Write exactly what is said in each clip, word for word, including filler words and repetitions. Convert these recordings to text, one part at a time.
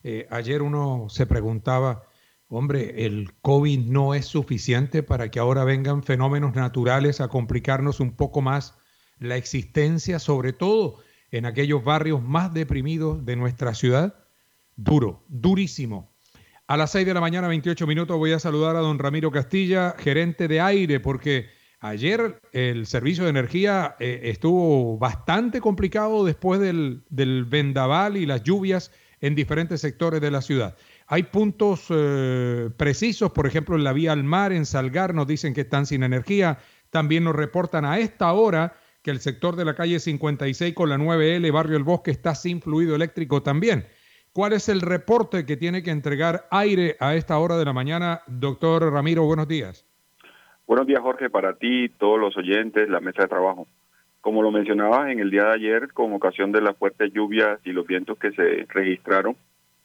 Eh, ayer uno se preguntaba, hombre, ¿el COVID no es suficiente para que ahora vengan fenómenos naturales a complicarnos un poco más la existencia, sobre todo en aquellos barrios más deprimidos de nuestra ciudad? Duro, durísimo. A las seis de la mañana, veintiocho minutos, voy a saludar a don Ramiro Castilla, gerente de aire, porque ayer el servicio de energía eh, estuvo bastante complicado después del, del vendaval y las lluvias en diferentes sectores de la ciudad. Hay puntos eh, precisos, por ejemplo, en la vía al mar, en Salgar, nos dicen que están sin energía. También nos reportan a esta hora que el sector de la calle cincuenta y seis con la nueve L, Barrio El Bosque, está sin fluido eléctrico también. ¿Cuál es el reporte que tiene que entregar aire a esta hora de la mañana? Doctor Ramiro, buenos días. Buenos días, Jorge, para ti, todos los oyentes, la mesa de trabajo. Como lo mencionabas en el día de ayer, con ocasión de las fuertes lluvias y los vientos que se registraron,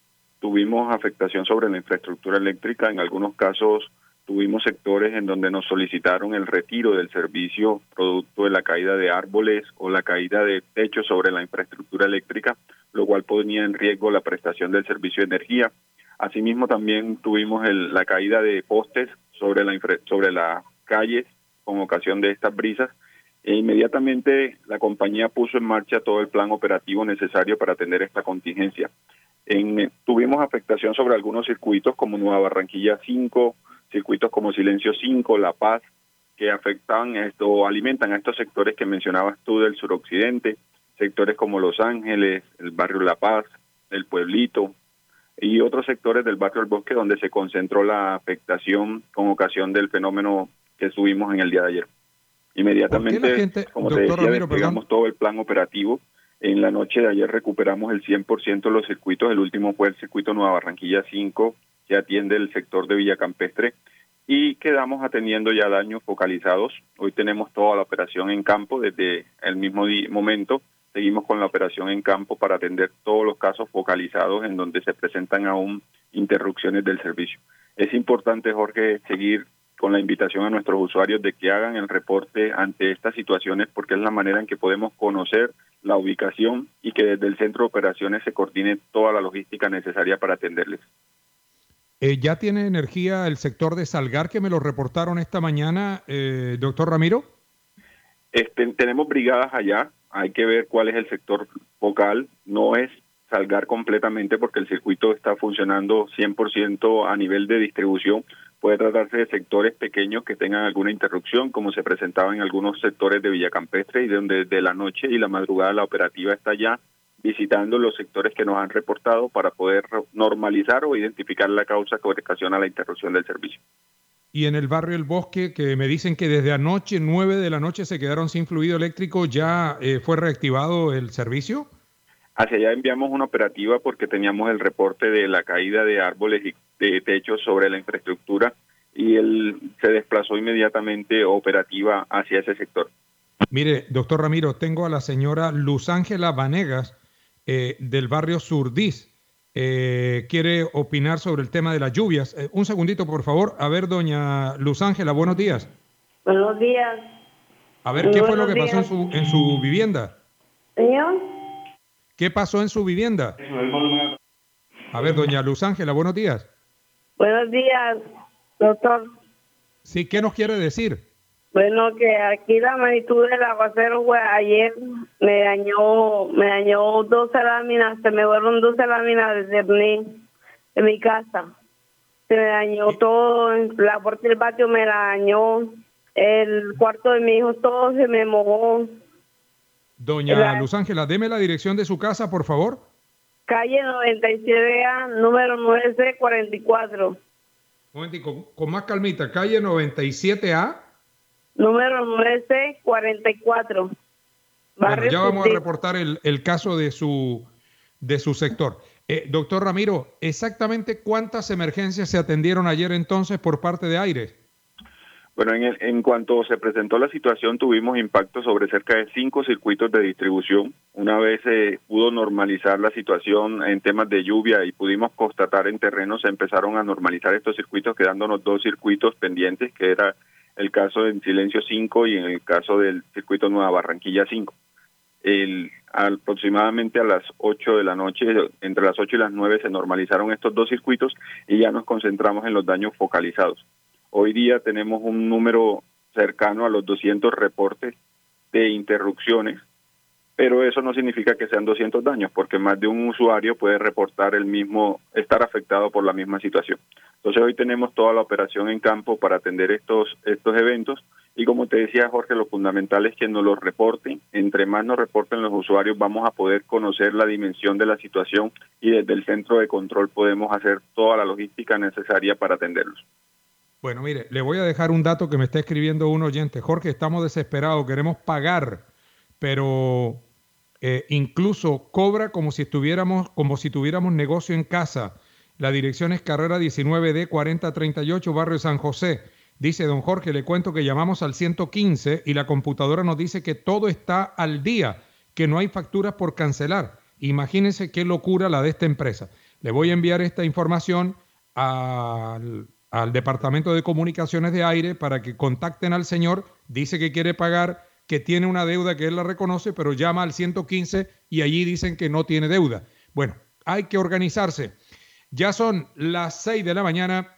tuvimos afectación sobre la infraestructura eléctrica. En algunos casos tuvimos sectores en donde nos solicitaron el retiro del servicio producto de la caída de árboles o la caída de techos sobre la infraestructura eléctrica, lo cual ponía en riesgo la prestación del servicio de energía. Asimismo, también tuvimos el, la caída de postes sobre la infra, sobre las calles con ocasión de estas brisas. E inmediatamente la compañía puso en marcha todo el plan operativo necesario para atender esta contingencia. En, tuvimos afectación sobre algunos circuitos como Nueva Barranquilla cinco, circuitos como Silencio cinco, La Paz, que afectan esto o alimentan a estos sectores que mencionabas tú del suroccidente, sectores como Los Ángeles, el barrio La Paz, el Pueblito y otros sectores del barrio El Bosque donde se concentró la afectación con ocasión del fenómeno que subimos en el día de ayer. Inmediatamente, gente, como te decía, Ramiro, desplegamos perdón. todo el plan operativo. En la noche de ayer recuperamos el cien por ciento de los circuitos. El último fue el circuito Nueva Barranquilla cinco, que atiende el sector de Villa Campestre, y quedamos atendiendo ya daños focalizados. Hoy tenemos toda la operación en campo desde el mismo momento. Seguimos con la operación en campo para atender todos los casos focalizados en donde se presentan aún interrupciones del servicio. Es importante, Jorge, seguir con la invitación a nuestros usuarios de que hagan el reporte ante estas situaciones porque es la manera en que podemos conocer la ubicación y que desde el centro de operaciones se coordine toda la logística necesaria para atenderles. Eh, ¿Ya tiene energía el sector de Salgar que me lo reportaron esta mañana, eh, doctor Ramiro? Este, tenemos brigadas allá, hay que ver cuál es el sector focal, no es Salgar completamente porque el circuito está funcionando cien por ciento a nivel de distribución. Puede tratarse de sectores pequeños que tengan alguna interrupción, como se presentaba en algunos sectores de Villa Campestre, y donde de la noche y la madrugada la operativa está ya visitando los sectores que nos han reportado para poder normalizar o identificar la causa que ocasiona la interrupción del servicio. Y en el barrio El Bosque, que me dicen que desde anoche, nueve de la noche, se quedaron sin fluido eléctrico, ¿ya eh, fue reactivado el servicio? Hacia allá enviamos una operativa porque teníamos el reporte de la caída de árboles y de techos sobre la infraestructura y él se desplazó inmediatamente operativa hacia ese sector. Mire, doctor Ramiro, tengo a la señora Luz Ángela Vanegas eh, del barrio Surdís. Eh, quiere opinar sobre el tema de las lluvias. Eh, un segundito, por favor. A ver, doña Luz Ángela, buenos días. Buenos días. A ver, ¿qué fue lo que pasó en su, en su vivienda? ¿Señor? ¿Qué pasó en su vivienda? A ver, doña Luz Ángela, buenos días. Buenos días, doctor. Sí, ¿qué nos quiere decir? Bueno, que aquí la magnitud del aguacero fue ayer, me dañó, me dañó doce láminas, se me fueron doce láminas de mi, de mi casa. Se me dañó todo, la puerta del patio me la dañó, el cuarto de mi hijo todo se me mojó. Doña la... Luz Ángela, deme la dirección de su casa, por favor. Calle noventa y siete A, número nueve C cuarenta y cuatro. Un momentico, con, con más calmita, calle noventa y siete A. Número nueve C cuarenta y cuatro. Bueno, ya vamos a reportar el, el caso de su, de su sector. Eh, doctor Ramiro, ¿exactamente cuántas emergencias se atendieron ayer entonces por parte de Aire? Bueno, en, el, en cuanto se presentó la situación, tuvimos impacto sobre cerca de cinco circuitos de distribución. Una vez se eh, pudo normalizar la situación en temas de lluvia y pudimos constatar en terreno, se empezaron a normalizar estos circuitos, quedándonos dos circuitos pendientes, que era el caso en Silencio cinco y en el caso del circuito Nueva Barranquilla cinco. El, aproximadamente a las ocho de la noche, entre las ocho y las nueve se normalizaron estos dos circuitos y ya nos concentramos en los daños focalizados. Hoy día tenemos un número cercano a los doscientos reportes de interrupciones, pero eso no significa que sean doscientos daños, porque más de un usuario puede reportar el mismo, estar afectado por la misma situación. Entonces hoy tenemos toda la operación en campo para atender estos, estos eventos, y como te decía Jorge, lo fundamental es que nos los reporten. Entre más nos reporten los usuarios, vamos a poder conocer la dimensión de la situación y desde el centro de control podemos hacer toda la logística necesaria para atenderlos. Bueno, mire, le voy a dejar un dato que me está escribiendo un oyente. Jorge, estamos desesperados, queremos pagar, pero eh, incluso cobra como si estuviéramos, como si tuviéramos negocio en casa. La dirección es Carrera diecinueve D cuarenta treinta y ocho, barrio San José. Dice don Jorge, le cuento que llamamos al ciento quince y la computadora nos dice que todo está al día, que no hay facturas por cancelar. Imagínense qué locura la de esta empresa. Le voy a enviar esta información al, al Departamento de Comunicaciones de Aire para que contacten al señor. Dice que quiere pagar, que tiene una deuda que él la reconoce, pero llama al ciento quince y allí dicen que no tiene deuda. Bueno, hay que organizarse. Ya son las seis de la mañana